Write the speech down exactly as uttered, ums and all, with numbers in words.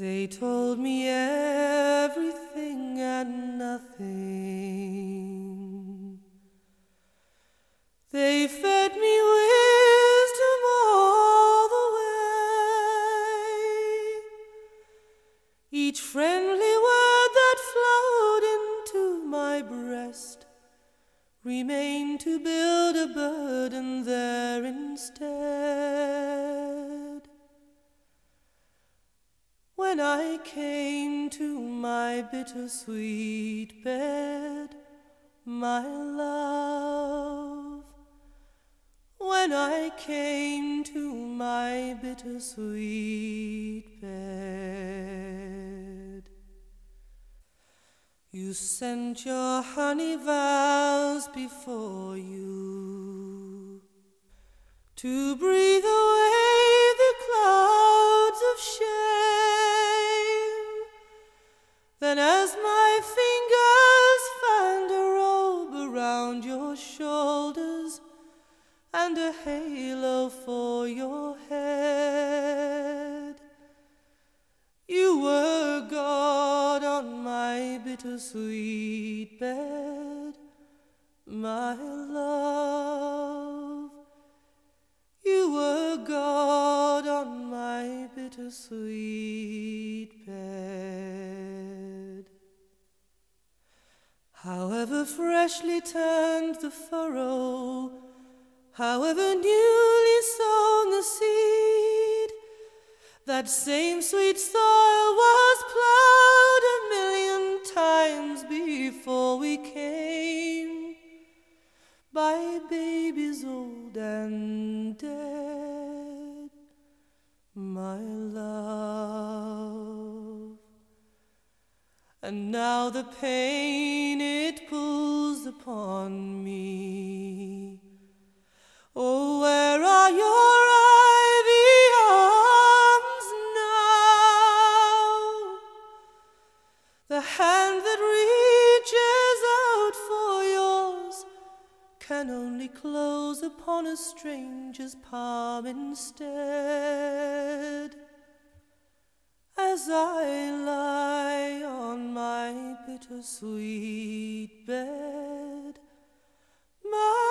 They told me everything and nothing. They fed me wisdom all the way. Each friendly word that flowed into my breast remained to build a burden there instead. When I came to my bittersweet bed, my love, when I came to my bittersweet bed, you sent your honey vows before you to breathe away the clouds of shame. Then as my fingers found a robe around your shoulders and a halo for your head, you were God on my bittersweet bed, my love. You were God on my bittersweet bed. However freshly turned the furrow, however newly sown the seed, that same sweet soil was plowed a million times before we came, by babies old and dead, my love. And now the pain it pulls upon me. Oh, where are your ivy arms now? The hand that reaches out for yours can only close upon a stranger's palm instead. As I lie on my bittersweet bed, my